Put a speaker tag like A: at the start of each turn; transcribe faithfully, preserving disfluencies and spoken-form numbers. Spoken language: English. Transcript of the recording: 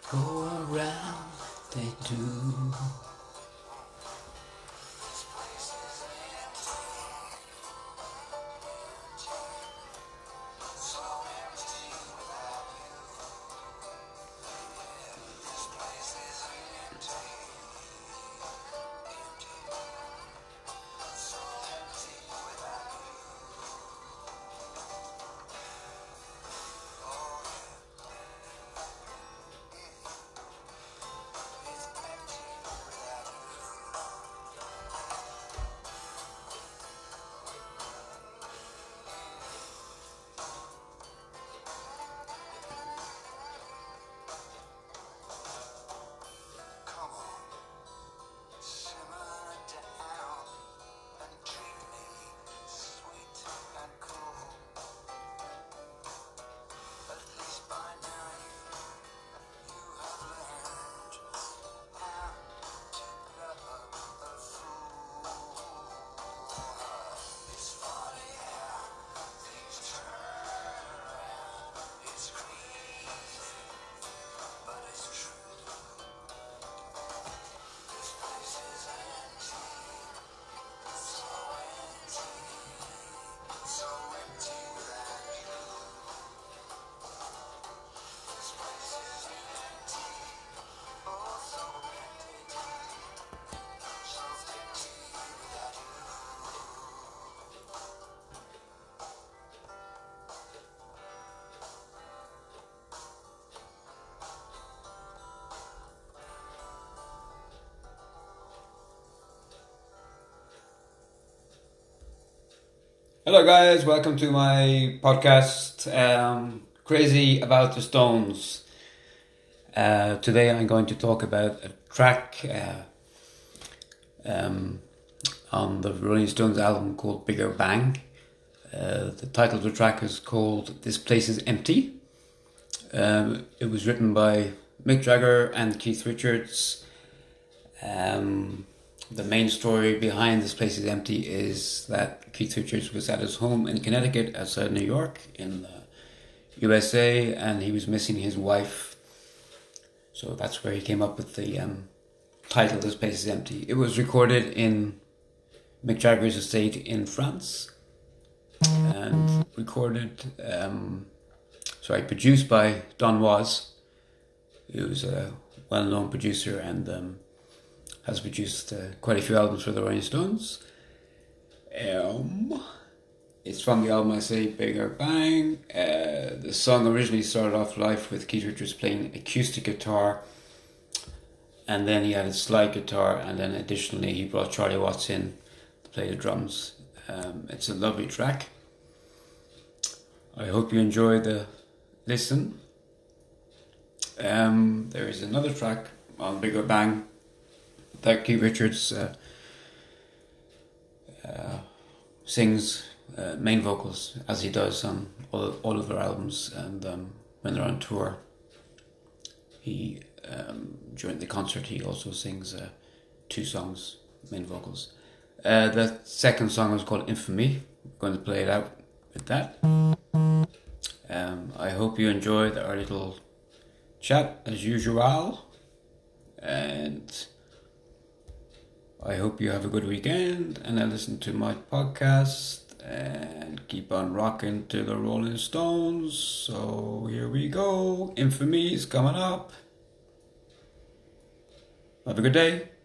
A: go around, they do. Hello guys, welcome to my podcast, um, Crazy About the Stones. Uh, today I'm going to talk about a track uh, um, on the Rolling Stones album called Bigger Bang. Uh, the title of the track is called This Place Is Empty. Um, it was written by Mick Jagger and Keith Richards. Um, The main story behind This Place Is Empty is that Keith Richards was at his home in Connecticut outside New York in the U S A, and he was missing his wife. So that's where he came up with the um, title This Place Is Empty. It was recorded in Mick Jagger's estate in France and recorded, um, sorry, produced by Don Was, who's a well-known producer and um, has produced uh, quite a few albums for the Rolling Stones. Um, it's from the album, I say, Bigger Bang. Uh, the song originally started off live with Keith Richards playing acoustic guitar, and then he added slide guitar, and then additionally he brought Charlie Watts in to play the drums. Um, it's a lovely track. I hope you enjoy the listen. Um, there is another track on Bigger Bang that Keith Richards uh, uh, sings uh, main vocals, as he does on all, all of their albums, and um, when they're on tour, he um, during the concert he also sings uh, two songs, main vocals. Uh, the second song is called Infamy. I'm going to play it out with that. Um, I hope you enjoyed our little chat as usual, and I hope you have a good weekend, and I listen to my podcast and keep on rocking to the Rolling Stones. So here we go. Infamy is coming up. Have a good day.